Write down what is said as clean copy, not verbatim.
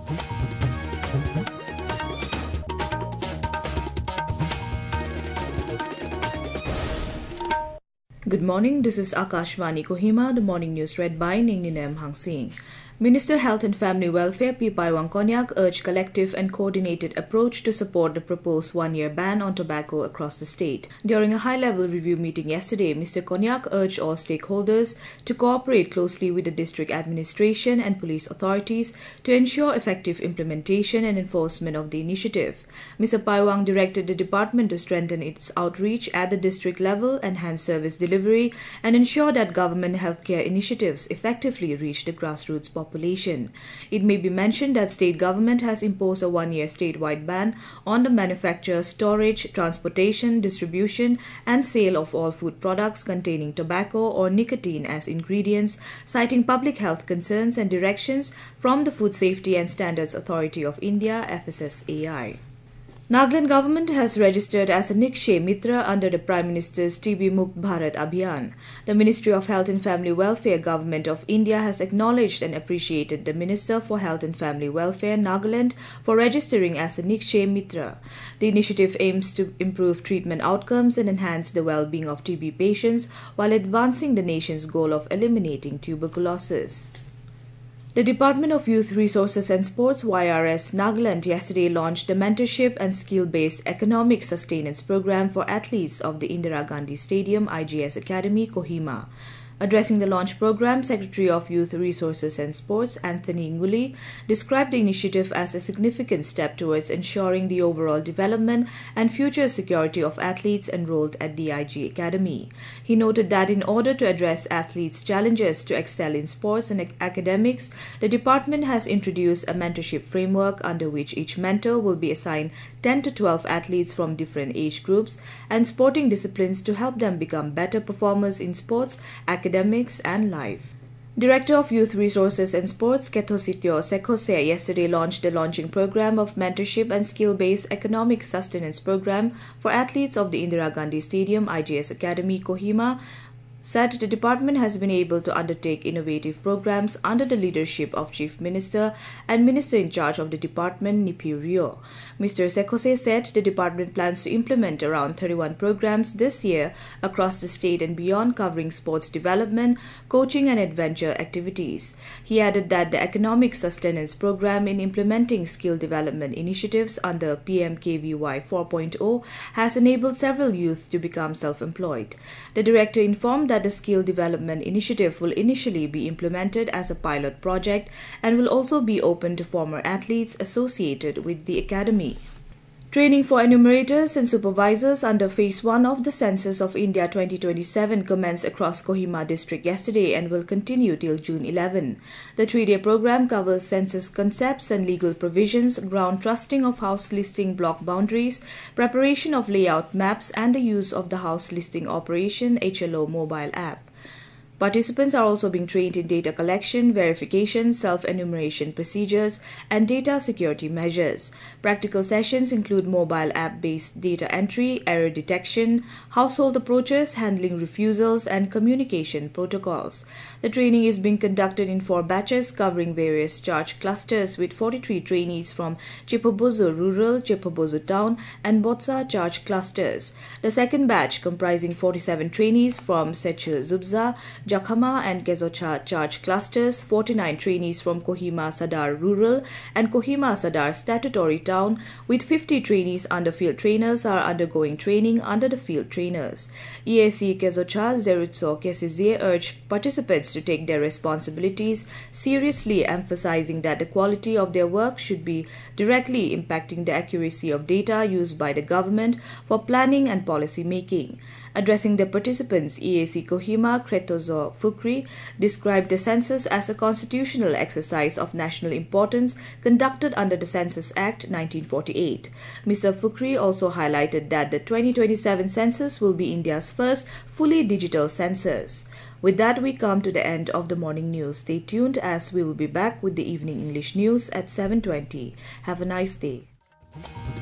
Good morning, this is Akashvani Kohima, the morning news read by Ningninem Hangsing. Minister Health and Family Welfare P. Paiwang Konyak urged collective and coordinated approach to support the proposed one-year ban on tobacco across the state. During a high-level review meeting yesterday, Mr. Konyak urged all stakeholders to cooperate closely with the district administration and police authorities to ensure effective implementation and enforcement of the initiative. Mr. Paiwang directed the department to strengthen its outreach at the district level, enhance service delivery, and ensure that government healthcare initiatives effectively reach the grassroots population. It may be mentioned that state government has imposed a one-year statewide ban on the manufacture, storage, transportation, distribution, and sale of all food products containing tobacco or nicotine as ingredients, citing public health concerns and directions from the Food Safety and Standards Authority of India (FSSAI). Nagaland government has registered as a Nikshay Mitra under the Prime Minister's TB Mukt Bharat Abhiyan. The Ministry of Health and Family Welfare Government of India has acknowledged and appreciated the Minister for Health and Family Welfare Nagaland for registering as a Nikshay Mitra. The initiative aims to improve treatment outcomes and enhance the well-being of TB patients while advancing the nation's goal of eliminating tuberculosis. The Department of Youth Resources and Sports YRS Nagaland yesterday launched the Mentorship and Skill-Based Economic Sustenance Program for athletes of the Indira Gandhi Stadium IGS Academy, Kohima. Addressing the launch program, Secretary of Youth Resources and Sports Anthony Nguli described the initiative as a significant step towards ensuring the overall development and future security of athletes enrolled at the IG Academy. He noted that in order to address athletes' challenges to excel in sports and academics, the department has introduced a mentorship framework under which each mentor will be assigned 10 to 12 athletes from different age groups and sporting disciplines to help them become better performers in sports, academics, and life. Director of Youth Resources and Sports Ketosityo Sekose yesterday launched the launching program of Mentorship and Skill-Based Economic Sustenance Program for athletes of the Indira Gandhi Stadium IGS Academy, Kohima, said the department has been able to undertake innovative programs under the leadership of Chief Minister and Minister in charge of the department, Nipiu Rio. Mr. Sekose said the department plans to implement around 31 programs this year across the state and beyond, covering sports development, coaching, and adventure activities. He added that the Economic Sustenance Program in implementing skill development initiatives under PMKVY 4.0 has enabled several youth to become self-employed. The director informed that the skill development initiative will initially be implemented as a pilot project and will also be open to former athletes associated with the academy. Training for enumerators and supervisors under Phase 1 of the Census of India 2027 commenced across Kohima district yesterday and will continue till June 11. The 3-day program covers census concepts and legal provisions, ground trusting of house listing block boundaries, preparation of layout maps, and the use of the House Listing Operation HLO mobile app. Participants are also being trained in data collection, verification, self-enumeration procedures, and data security measures. Practical sessions include mobile app-based data entry, error detection, household approaches, handling refusals, and communication protocols. The training is being conducted in 4 batches covering various charge clusters with 43 trainees from Chipobozo Rural, Chipobozo Town, and Botsa charge clusters. The second batch, comprising 47 trainees from Seche Zubza, Jakhama, and Kezocha charge clusters, 49 trainees from Kohima Sadar Rural and Kohima Sadar Statutory Town, with 50 trainees under field trainers are undergoing training under the field trainers. EAC Kezocha Zerutso Kesizie urged participants to take their responsibilities seriously, emphasizing that the quality of their work should be directly impacting the accuracy of data used by the government for planning and policy making. Addressing the participants, EAC Kohima Kretozo Fukri described the census as a constitutional exercise of national importance conducted under the Census Act 1948. Mr. Fukri also highlighted that the 2027 census will be India's first fully digital census. With that, we come to the end of the morning news. Stay tuned as we will be back with the evening English news at 7:20. Have a nice day.